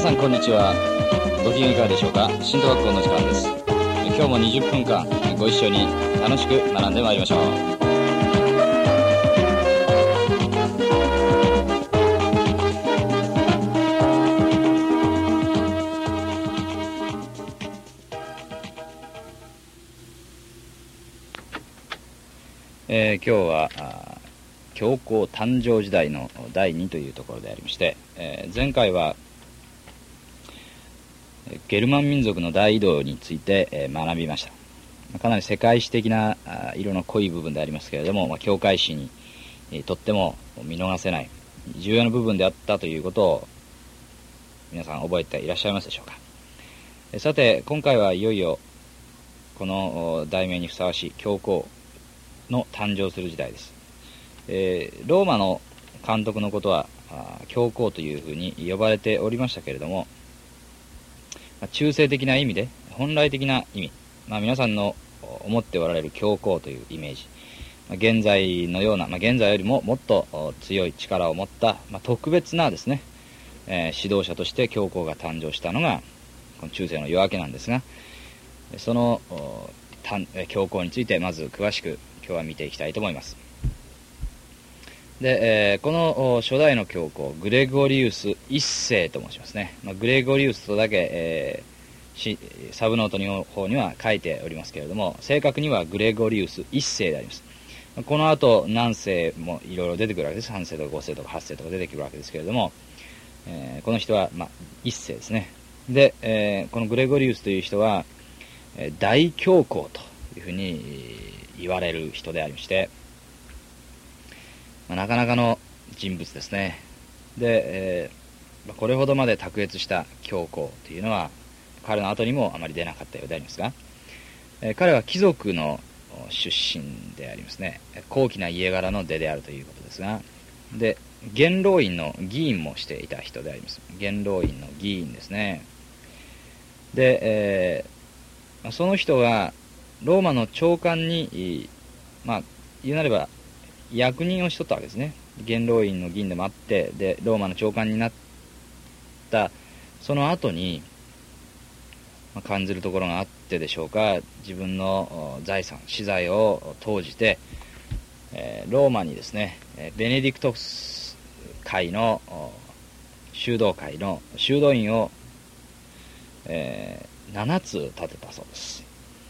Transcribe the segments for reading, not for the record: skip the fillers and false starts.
さんこんにちは。ご機嫌いかがでしょうか。新都学校の時間です。今日も20分間ご一緒に楽しく学んでまいりましょう。今日は教皇誕生時代の第2というところでありまして、前回はゲルマン民族の大移動について学びました。かなり世界史的な色の濃い部分でありますけれども、教会史にとっても見逃せない重要な部分であったということを皆さん覚えていらっしゃいますでしょうか。さて今回はいよいよこの題名にふさわしい教皇の誕生する時代です。ローマの監督のことは教皇というふうに呼ばれておりましたけれども、中性的な意味で本来的な意味、皆さんの思っておられる教皇というイメージ、現在のような、現在よりももっと強い力を持った、特別なですね、指導者として教皇が誕生したのがこの中世の夜明けなんですが、その教皇についてまず詳しく今日は見ていきたいと思います。で、この初代の教皇グレゴリウス一世と申しますね。グレゴリウスとだけ、サブノートの方には書いておりますけれども、正確にはグレゴリウス一世であります。この後何世もいろいろ出てくるわけです。3世とか5世とか8世とか出てくるわけですけれども、この人は一世ですね。で、このグレゴリウスという人は大教皇というふうに言われる人でありまして、なかなかの人物ですね。で、これほどまで卓越した教皇というのは彼の後にもあまり出なかったようでありますが、彼は貴族の出身でありますね。高貴な家柄の出であるということですが、で元老院の議員もしていた人であります。元老院の議員ですね。で、その人がローマの長官に、言うなれば役人をしとったわけですね。元老院の議員でもあって、でローマの長官になったその後に、感じるところがあってでしょうか、自分の財産私財を投じて、ローマにですねベネディクトス会の修道会の修道院を、7つ建てたそうです。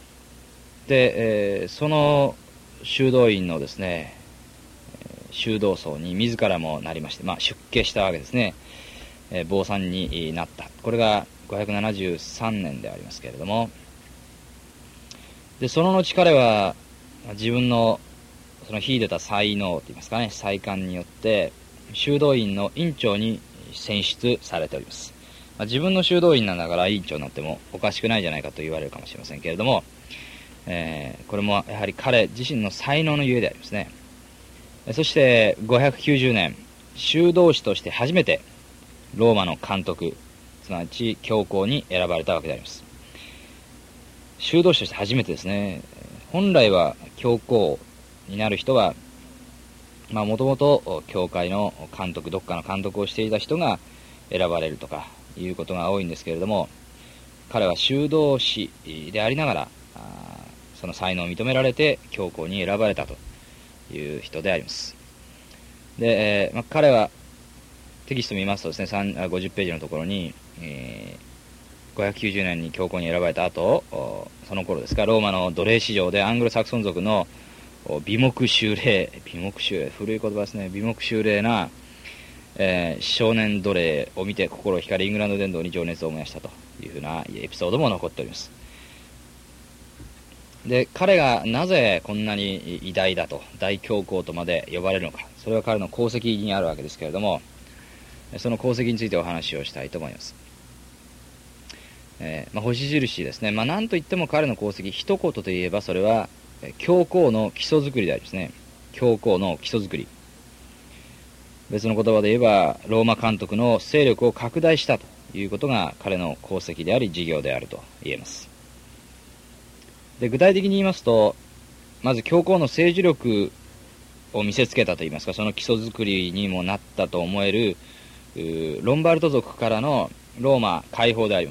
で、その修道院のですね修道僧に自らもなりまして、出家したわけですね。坊さんになった。これが573年でありますけれども、でその後彼は自分のその秀でた才能といいますかね、才幹によって修道院の院長に選出されております。自分の修道院なんだから院長になってもおかしくないじゃないかと言われるかもしれませんけれども、これもやはり彼自身の才能のゆえでありますね。そして590年修道士として初めてローマの監督、すなわち教皇に選ばれたわけであります。修道士として初めてですね。本来は教皇になる人はもともと教会の監督、どっかの監督をしていた人が選ばれるとかいうことが多いんですけれども、彼は修道士でありながらその才能を認められて教皇に選ばれたという人であります。で、彼はテキスト見ますとですね、50ページのところに、590年に教皇に選ばれた後、その頃ですか、ローマの奴隷市場でアングロサクソン族の美目秀麗、古い言葉ですね、美目秀麗な、少年奴隷を見て心を惹かれイングランド伝道に情熱を燃やしたというふうなエピソードも残っております。で彼がなぜこんなに偉大だと大教皇とまで呼ばれるのか、それは彼の功績にあるわけですけれども、その功績についてお話をしたいと思います。星印ですね。なんといっても彼の功績、一言といえばそれは教皇の基礎作りでありますね。教皇の基礎作り、別の言葉で言えばローマ監督の勢力を拡大したということが彼の功績であり事業であると言えます。で具体的に言いますと、まず教皇の政治力を見せつけたといいますか、その基礎作りにもなったと思えるロンバルト族からのローマ解放であります。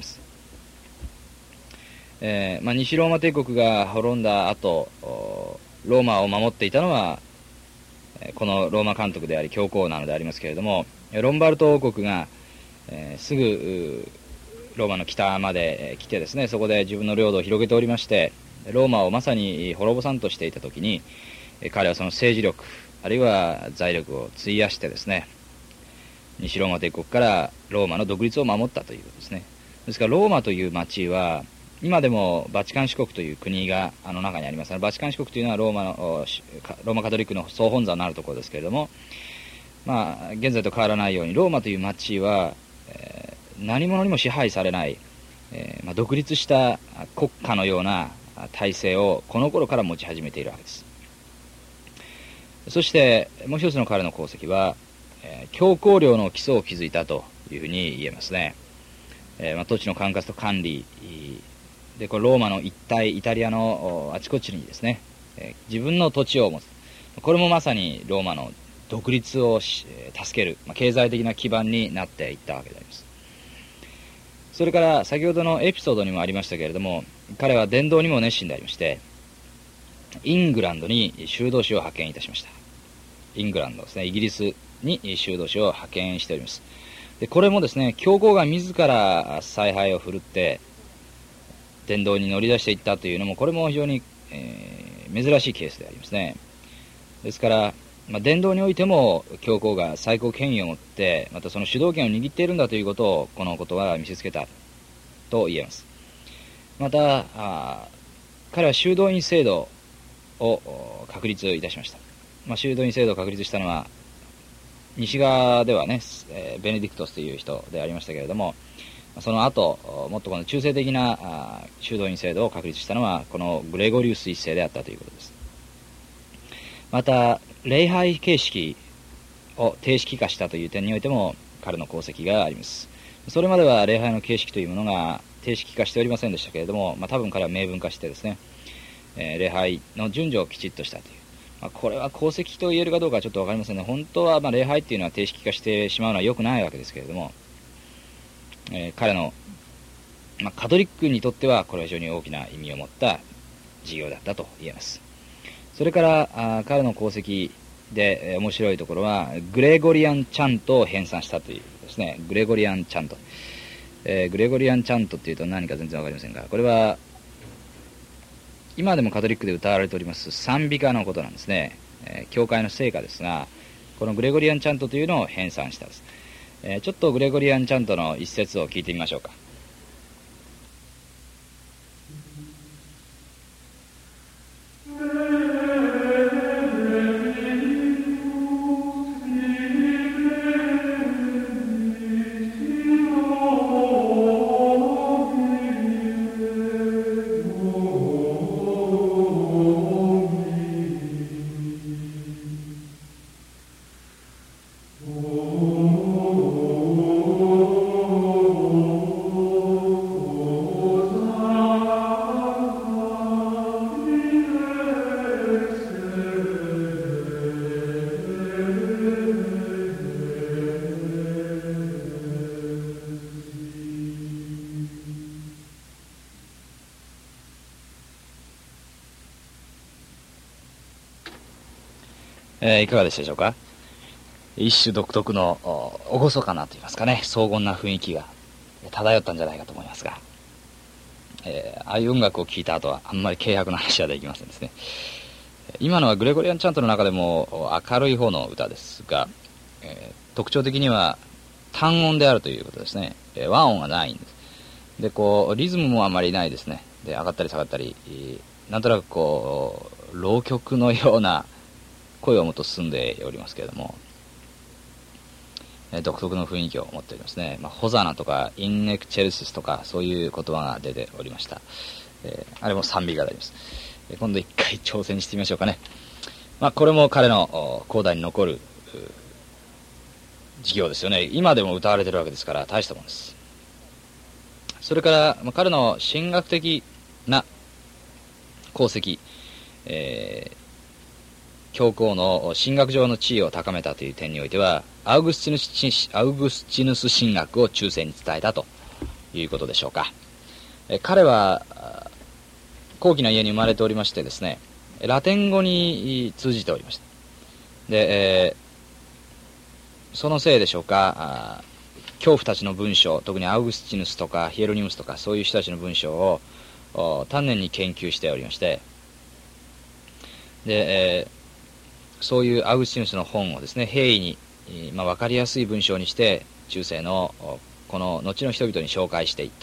西ローマ帝国が滅んだ後、ローマを守っていたのはこのローマ監督であり教皇なのでありますけれども、ロンバルト王国が、すぐローマの北まで来てですね、そこで自分の領土を広げておりまして、ローマをまさに滅ぼさんとしていたときに、彼はその政治力あるいは財力を費やしてですね、西ローマ帝国からローマの独立を守ったということですね。ですからローマという町は今でもバチカン市国という国が中にあります。バチカン市国というのはローマカトリックの総本山のあるところですけれども、現在と変わらないようにローマという町は、何者にも支配されない、独立した国家のような体制をこの頃から持ち始めているわけです。そしてもう一つの彼の功績は、教皇領の基礎を築いたというふうに言えますね。土地の管轄と管理で、これローマの一帯イタリアのあちこちにですね、自分の土地を持つ。これもまさにローマの独立を助ける、経済的な基盤になっていったわけであります。それから先ほどのエピソードにもありましたけれども、彼は伝道にも熱心でありまして、イングランドに修道士を派遣いたしました。イングランドですね、イギリスに修道士を派遣しております。でこれもですね、教皇が自ら采配を振るって伝道に乗り出していったというのも、これも非常に、珍しいケースでありますね。ですから、伝道においても教皇が最高権威を持って、またその主導権を握っているんだということをこのことは見せつけたと言えます。また彼は修道院制度を確立いたしました。修道院制度を確立したのは西側ではね、ベネディクトスという人でありましたけれども、その後もっとこの中性的な修道院制度を確立したのはこのグレゴリウス一世であったということです。また礼拝形式を定式化したという点においても彼の功績があります。それまでは礼拝の形式というものが定式化しておりませんでしたけれども、多分彼は明文化してですね、礼拝の順序をきちっとしたという、これは功績と言えるかどうかはちょっと分かりませんね。本当は礼拝っていうのは定式化してしまうのは良くないわけですけれども、彼の、カトリックにとってはこれは非常に大きな意味を持った事業だったと言えます。それから彼の功績で、面白いところはグレゴリアンチャントを編纂したということですね。グレゴリアンチャント、グレゴリアンチャントっていうと何か全然わかりませんが、これは今でもカトリックで歌われております賛美歌のことなんですね。教会の聖歌ですが、このグレゴリアンチャントというのを編纂したんです。ちょっとグレゴリアンチャントの一節を聞いてみましょうか。いかがでしたでしょうか。一種独特の厳かなといいますかね、荘厳な雰囲気が漂ったんじゃないかと思いますが、ああいう音楽を聴いた後はあんまり軽薄な話はできませんですね。今のはグレゴリアンチャントの中でも明るい方の歌ですが、特徴的には単音であるということですね。和音がないんです。でリズムもあまりないですね。で上がったり下がったり、なんとなく浪曲のような声をもと進んでおりますけれども、独特の雰囲気を持っておりますね。ホザナとかインネクチェルシスとかそういう言葉が出ておりました。あれも賛美歌であります。今度一回挑戦してみましょうかね。これも彼の講談に残る事業ですよね。今でも歌われているわけですから大したものです。それから彼の神学的な功績、教皇の神学上の地位を高めたという点においてはアウグスチヌス神学を中世に伝えたということでしょうか。彼は高貴な家に生まれておりましてですね、ラテン語に通じておりました。で、そのせいでしょうか、教父たちの文章、特にアウグスチヌスとかヒエロニムスとかそういう人たちの文章を丹念に研究しておりまして、で、そういうアウグスチヌスの本をですね、平易に、分かりやすい文章にして中世のこの後の人々に紹介していった。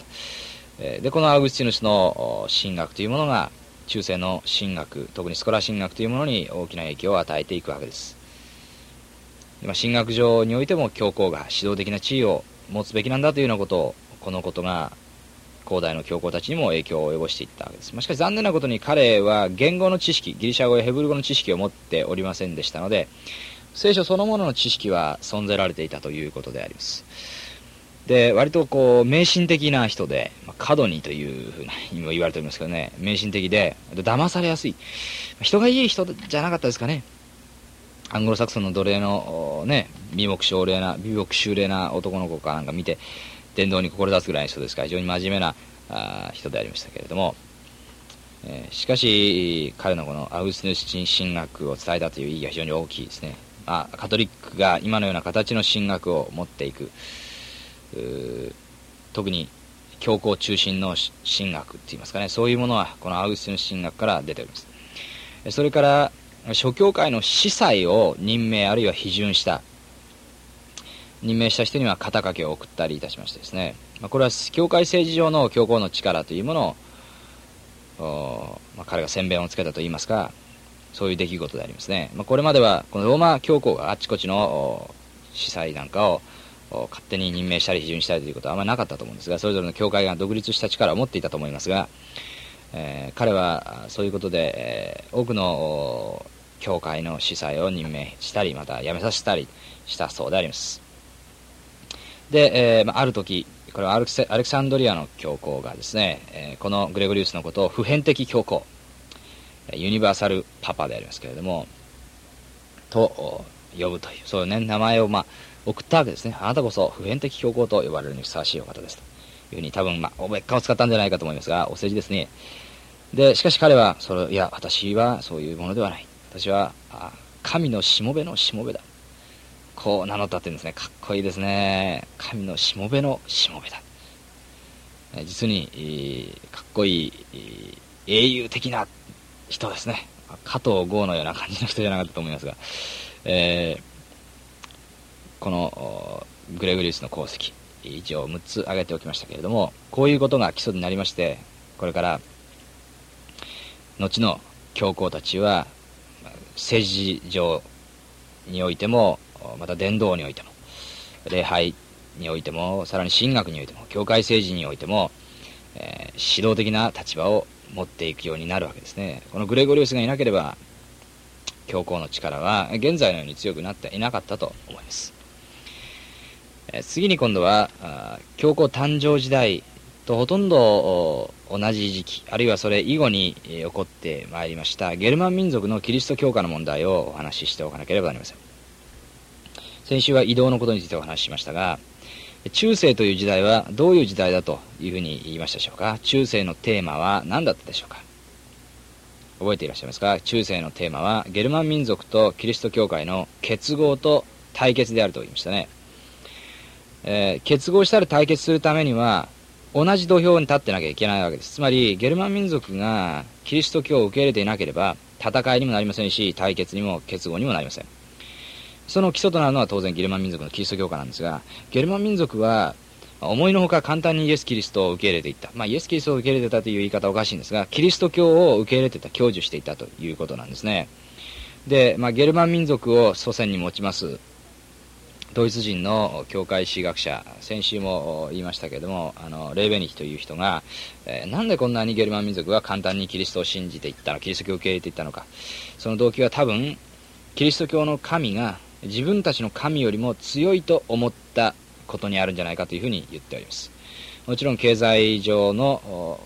でこのアウグスチヌスの神学というものが中世の神学、特にスコラ神学というものに大きな影響を与えていくわけです。神学上においても教皇が指導的な地位を持つべきなんだというようなことを、このことが古代の教皇たちにも影響を及ぼしていったわけです。しかし残念なことに彼は言語の知識、ギリシャ語やヘブル語の知識を持っておりませんでしたので、聖書そのものの知識は存ぜられていたということであります。で割と迷信的な人で、カドニというふうにも言われておりますけどね、迷信的で騙されやすい、人がいい人じゃなかったですかね。アングロサクソンの奴隷のね、美目秀麗な男の子かなんか見て伝道に志すぐらいの人ですから、非常に真面目な人でありましたけれども、しかし彼のこのアウグスティヌス神学を伝えたという意義が非常に大きいですね。カトリックが今のような形の神学を持っていく、特に教皇中心の神学っていいますかね、そういうものはこのアウグスティヌス神学から出ております。それから諸教会の司祭を任命あるいは批准した任命した人には肩掛けを送ったりいたしましてですね、これは教会政治上の教皇の力というものを、彼が先鞭をつけたといいますか、そういう出来事でありますね。これまではこのローマ教皇があちこちの司祭なんかを勝手に任命したり批准したりということはあまりなかったと思うんですが、それぞれの教会が独立した力を持っていたと思いますが、彼はそういうことで、多くの教会の司祭を任命したりまた辞めさせたりしたそうであります。で、ある時これはアレクサンドリアの教皇がですね、このグレゴリウスのことを普遍的教皇、ユニバーサルパパでありますけれどもと呼ぶという、そういうね名前を送ったわけですね。あなたこそ普遍的教皇と呼ばれるにふさわしいお方ですというふうに、多分おべっかを使ったんじゃないかと思いますが、お世辞ですね。でしかし彼は私はそういうものではない、私は神のしもべのしもべだ、こう名乗ったっていうんですね。かっこいいですね。神のしもべのしもべだ。実にかっこいい英雄的な人ですね。加藤剛のような感じの人じゃなかったと思いますが、このグレゴリウスの功績以上6つ挙げておきましたけれども、こういうことが基礎になりまして、これから後の教皇たちは政治上においても、また伝道においても、礼拝においても、さらに神学においても、教会政治においても、指導的な立場を持っていくようになるわけですね。このグレゴリウスがいなければ教皇の力は現在のように強くなっていなかったと思います。次に今度は教皇誕生時代とほとんど同じ時期、あるいはそれ以後に起こってまいりましたゲルマン民族のキリスト教化の問題をお話ししておかなければなりません。先週は移動のことについてお話ししましたが、中世という時代はどういう時代だというふうに言いましたでしょうか。中世のテーマは何だったでしょうか。覚えていらっしゃいますか。中世のテーマはゲルマン民族とキリスト教会の結合と対決であると言いましたね。結合したり対決するためには同じ土俵に立ってなきゃいけないわけです。つまりゲルマン民族がキリスト教を受け入れていなければ戦いにもなりませんし、対決にも結合にもなりません。その基礎となるのは当然ゲルマン民族のキリスト教化なんですが、ゲルマン民族は思いのほか簡単にイエス・キリストを受け入れていった。イエス・キリストを受け入れていたという言い方はおかしいんですが、キリスト教を受け入れていた、享受していたということなんですね。で、ゲルマン民族を祖先に持ちますドイツ人の教会史学者、先週も言いましたけれども、レーベニヒという人が、なんでこんなにゲルマン民族は簡単にキリストを信じていったの、キリスト教を受け入れていったのか。その動機は多分キリスト教の神が自分たちの神よりも強いと思ったことにあるんじゃないかというふうに言っております。もちろん経済上の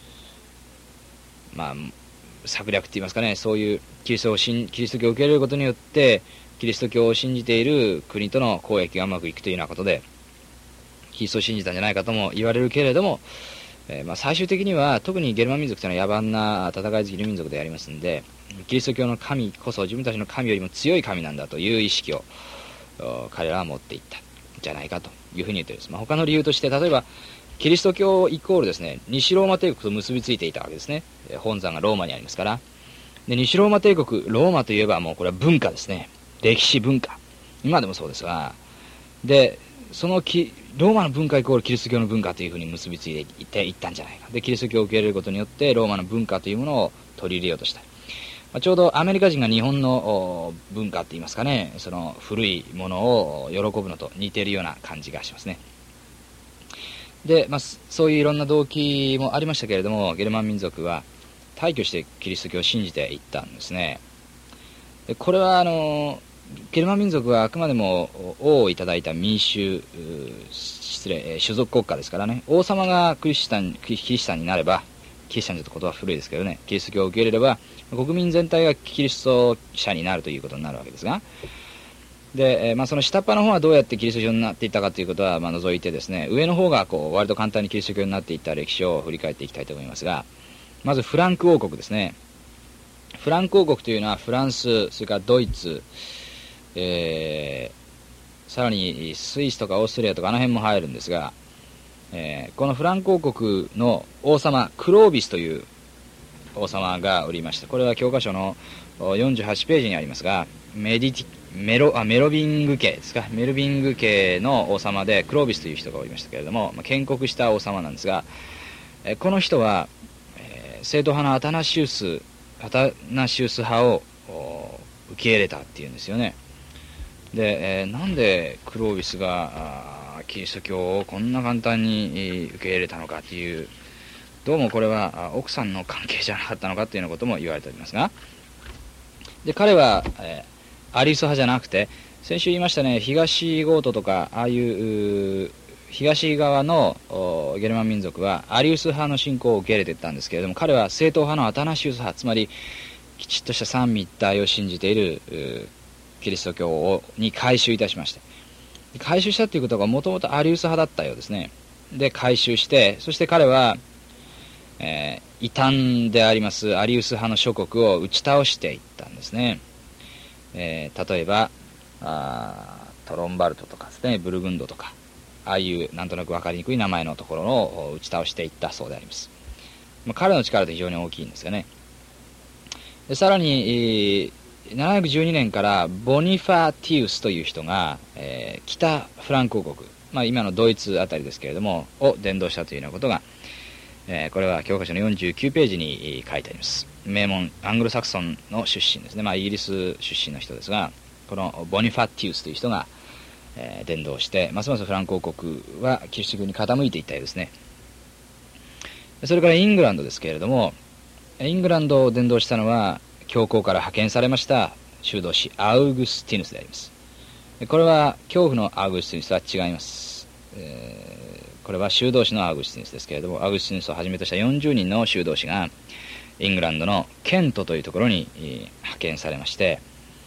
策略といいますかね、そういうキリスト教を受け入れることによってキリスト教を信じている国との交易がうまくいくというようなことで、 キリストを信じたんじゃないかとも言われるけれども、最終的には特にゲルマン民族というのは野蛮な戦い好きの民族でありますので、キリスト教の神こそ自分たちの神よりも強い神なんだという意識を彼らは持っていったんじゃないかというふうに言っています。他の理由として、例えばキリスト教イコールですね、西ローマ帝国と結びついていたわけですね。本山がローマにありますから。で、西ローマ帝国、ローマといえばもうこれは文化ですね。歴史文化。今でもそうですが、で、そのローマの文化イコールキリスト教の文化というふうに結びついていったんじゃないか。で、キリスト教を受け入れることによってローマの文化というものを取り入れようとした。ちょうどアメリカ人が日本の文化って言いますかね、その古いものを喜ぶのと似ているような感じがしますね。で、そういういろんな動機もありましたけれども、ゲルマン民族は大挙してキリスト教を信じていったんですね。でこれはゲルマン民族はあくまでも王をいただいた民衆、種族国家ですからね、王様がキリシタンになれば、キリシタンという言葉は古いですけどね、キリスト教を受け入れれば国民全体がキリスト者になるということになるわけですが、で、その下っ端の方はどうやってキリスト教になっていったかということは除いてですね、上の方が割と簡単にキリスト教になっていった歴史を振り返っていきたいと思いますが、まずフランク王国ですね。フランク王国というのはフランス、それからドイツ、さらにスイスとかオーストリアとかあの辺も入るんですが、このフランク王国の王様クロービスという王様がおりました。これは教科書の48ページにありますが、メロビング家ですか、メルビング家の王様でクロービスという人がおりましたけれども、建国した王様なんですが、この人は、正統派のアタナシウス派を受け入れたっていうんですよね。で、なんでクロービスがキリスト教をこんな簡単に受け入れたのかっていう、どうもこれは奥さんの関係じゃなかったのかというようなことも言われておりますが、で彼は、アリウス派じゃなくて、先週言いましたね、東ゴートとかああいう東側のゲルマン民族はアリウス派の信仰を受け入れていったんですけれども、彼は正統派のアタナシウス派、つまりきちっとした三位一体を信じているキリスト教に改宗いたしまして、改宗したということがもともとアリウス派だったようですね。で改宗して、そして彼は、異端でありますアリウス派の諸国を打ち倒していったんですね。例えばトロンバルトとかですね、ブルグンドとか、ああいうなんとなく分かりにくい名前のところを打ち倒していったそうであります。彼の力って非常に大きいんですがね。でさらに、712年からボニファティウスという人が、北フランク王国、今のドイツあたりですけれどもを伝道したというようなことが、これは教科書の49ページに書いてあります。名門アングロサクソンの出身ですね、イギリス出身の人ですが、このボニファティウスという人が、伝道して、ますますフランク王国はキリスト教に傾いていったようですね。それからイングランドですけれども、イングランドを伝道したのは教皇から派遣されました修道士アウグスティヌスであります。これは恐怖のアウグスティヌスとは違います。これは修道士のアウグスティヌスですけれども、アウグスティヌスをはじめとした40人の修道士がイングランドのケントというところに派遣されまして、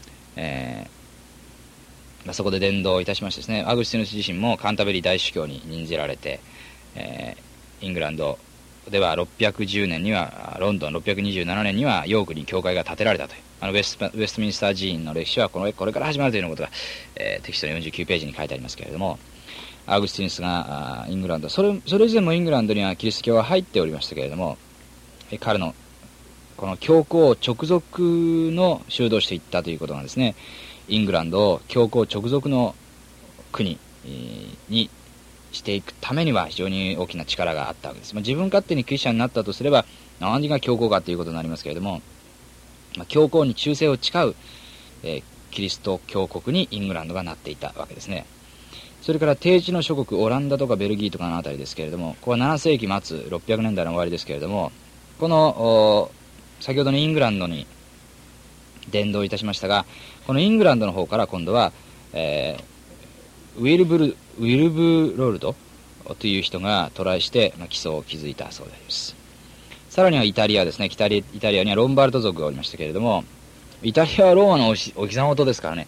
そこで伝道いたしましてですね、アウグスティヌス自身もカンタベリー大主教に任じられて、イングランドでは610年にはロンドン、627年にはヨークに教会が建てられたという、ウェストミンスター寺院の歴史はこれから始まるというようなことが、テキストの49ページに書いてありますけれども、アウグスティヌスがイングランド、それ以前もイングランドにはキリスト教は入っておりましたけれども、彼のこの教皇直属の修道していったということがですね、イングランドを教皇直属の国にしていくためには非常に大きな力があったわけです。自分勝手にクリスチャンになったとすれば何が教皇かということになりますけれども、教皇に忠誠を誓う、キリスト教国にイングランドがなっていたわけですね。それから低地の諸国、オランダとかベルギーとかのあたりですけれども、ここは7世紀末600年代の終わりですけれども、この先ほどのイングランドに伝道いたしましたが、このイングランドの方から今度は、ウィルブロルドという人がトライして、基礎を築いたそうであります。さらにはイタリアですね。イタリアにはロンバルド族がおりましたけれども、イタリアはローマのお膝元ですからね、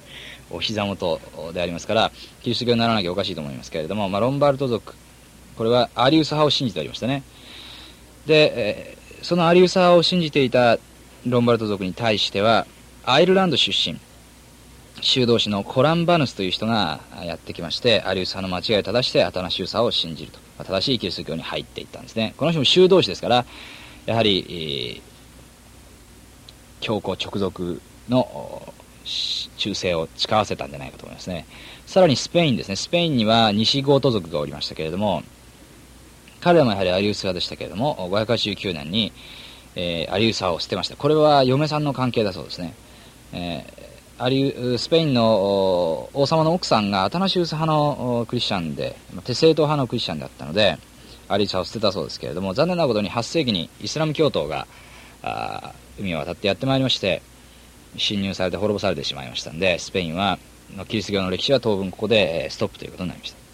お膝元でありますから、キリスト教にならなきゃおかしいと思いますけれども、ロンバルド族、これはアリウス派を信じておりましたね。で、そのアリウス派を信じていたロンバルド族に対しては、アイルランド出身、修道士のコランバヌスという人がやってきまして、アリウス派の間違いを正してアタナシウス派を信じると、正しいキリスト教に入っていったんですね。この人も修道士ですから、やはり、教皇直属の忠誠を誓わせたんじゃないかと思いますね。さらにスペインですね。スペインには西ゴート族がおりましたけれども、彼らもやはりアリウス派でしたけれども、589年に、アリウス派を捨てました。これは嫁さんの関係だそうですね。スペインの王様の奥さんがアタナシウス派のクリスチャンで、テセイト派のクリスチャンだったので、アリウス派を捨てたそうですけれども、残念なことに8世紀にイスラム教徒が海を渡ってやってまいりまして、侵入されて滅ぼされてしまいましたので、スペインはキリスト教の歴史は当分ここでストップということになりました。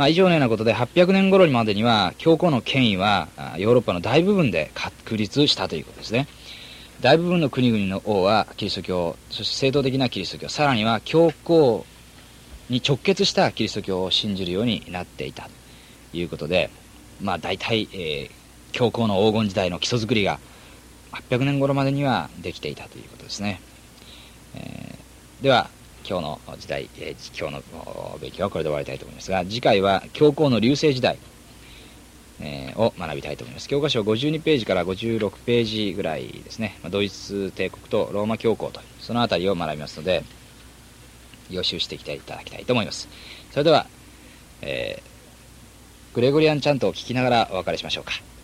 以上のようなことで800年頃までには教皇の権威はヨーロッパの大部分で確立したということですね。大部分の国々の王はキリスト教、そして正統的なキリスト教、さらには教皇に直結したキリスト教を信じるようになっていたということで、大体、教皇の黄金時代の基礎作りが800年頃までにはできていたということですね。では今日の時代、今日の勉強はこれで終わりたいと思いますが、次回は教皇の隆盛時代を学びたいと思います。教科書52ページから56ページぐらいですね。ドイツ帝国とローマ教皇とそのあたりを学びますので、予習していただきたいと思います。それでは、グレゴリアンチャントを聞きながらお別れしましょうか。